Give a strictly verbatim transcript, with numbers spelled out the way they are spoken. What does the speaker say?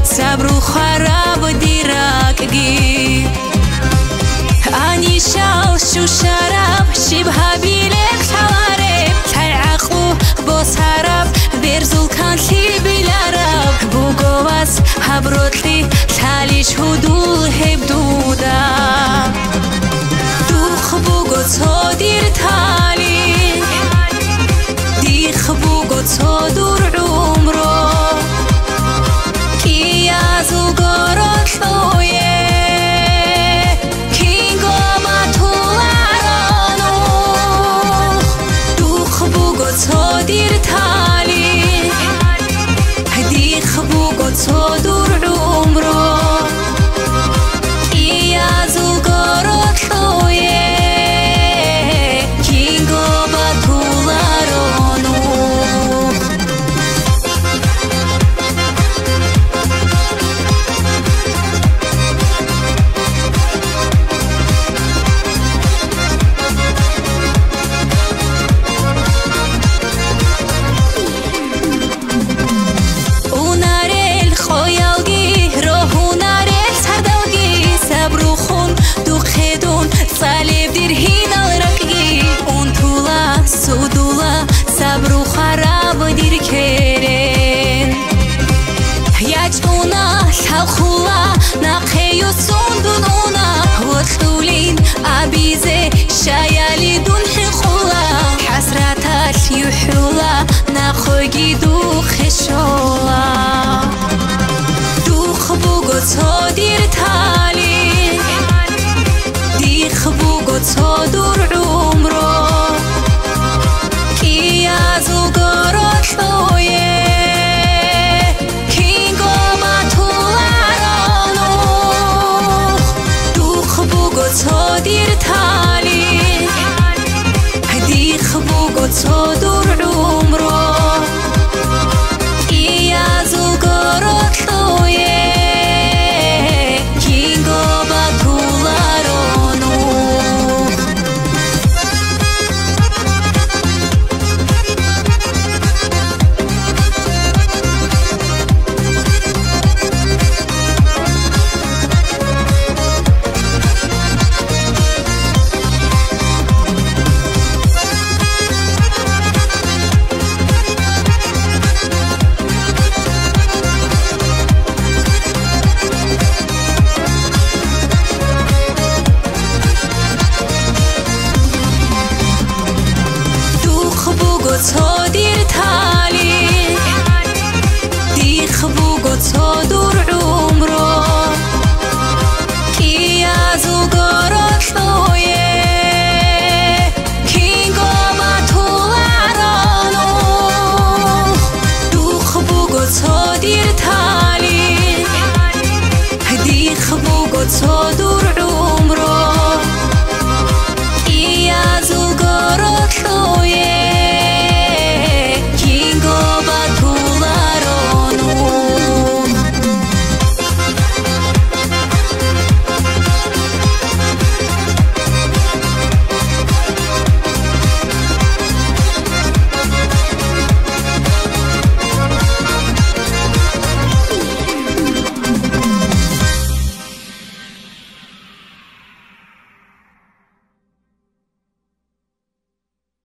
صبر و خراب دیرگی آنی شاوش و شراب شبه بیلک تواره تلعقو باز هرب برزول کانتی بیلارب بوگواز هبروتلی تالیش هدول هب دودا دوخ بوگو تو دیر تالی دیخ بوگو تو دور عمرو کی از او گرفتویه تو دیر تالی دیخ بوگو تو دور عمرو ای از او گرفتویه کینگو با طولارانو صبر و خراب دیر کرن یاج اونا تلخولا نقی و سندون اونا وطولین عبیزه شایالی دون حقولا حسرتش یحولا نخوگی دوخ شولا دوخ بوگو تو دیر تالی دیخ بوگو تو دور عمرو از او گرفتویه کینگو با طولارانو دوخ بوگو تو دیر تالی دیخ بوگو تو دور عمرو ای از او گرفتویه کینگو با طولارانو تو دیر تالی دیخ بوگو تو